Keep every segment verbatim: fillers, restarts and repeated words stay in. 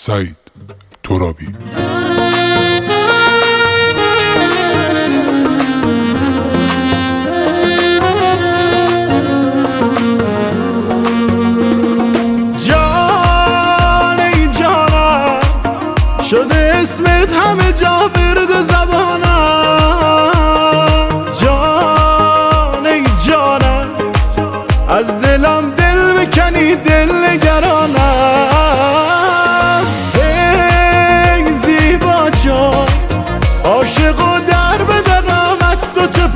سعید ترابی. جان ای جانم شده اسمت همه جا برد زبانم. جان ای جانم از دلم دل بکنی دل نگرانم. ای زیبا جان عاشق و در بدنم از تو چه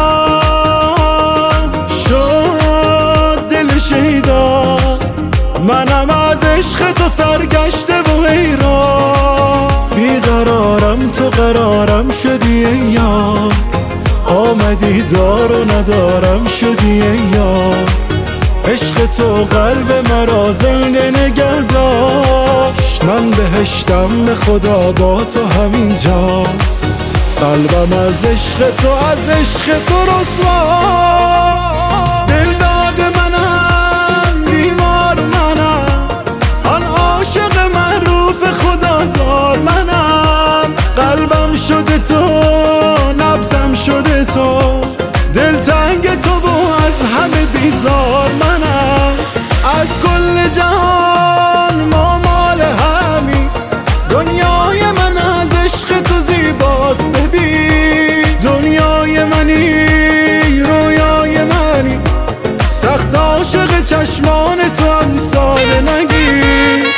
پنهان شد دل شیدا. منم از عشق تو سرگشته و حیران. بیقرارم تو قرارم شدی ای یار. آمدی دار و ندارم شدی ای یار. عشق تو قلب مرا زنده نگه داشت. من بهشتم به خدا با تو همین جاست. قلبم از عشق تو از عشق تو رسوا. دل داده منم بیمار منم. آن عاشق معروف خدا زار منم. قلبم شده تو نبضم شده تو. دل تنگ تو و از همه بیزار منم. از کل جهان ما مال همی. دنیای من از عشق تو زیباست. ببین دنیای منی رویای منی. سخت عاشق چشمان تو امثال نگیر.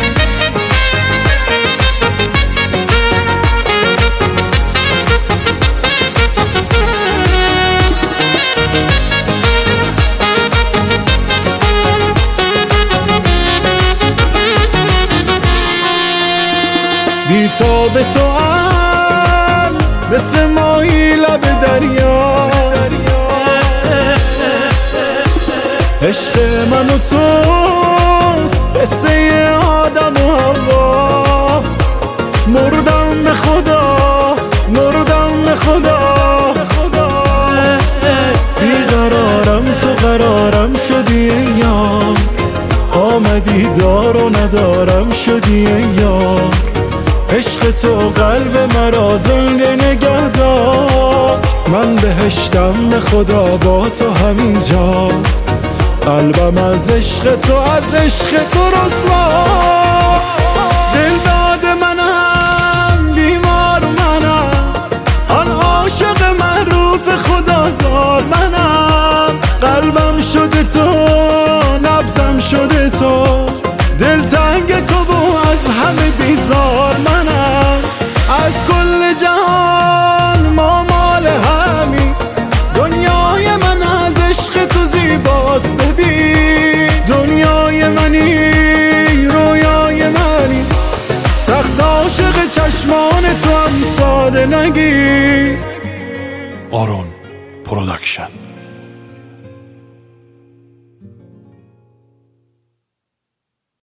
بی تا به تو هم مثل ماهی لب دریا. عشق من و توست مثل آدم و حوا. مردم به خدا مردم به خدا. بیقرارم تو قرارم شدی ای یار. آمدی دار و ندارم شدی ای یار. عشق تو قلب مرا زنده نگه دار. من بهشتم به خدا با تو همین جاست. قلبم از عشق تو از عشق تو رسوا. دل داده منم بیمار منم. آن عاشق معروف خدا زار منم. قلبم شده تو نبضم شده تو. دل تنگ تو و از همه بیزار منم. از کل جهان ما مال همی. دنیای من از عشق تو زیباست. ببین دنیای منی رویای منی. سخت عاشق چشمان تو هم ساده نگیر. آرون پروداکشن.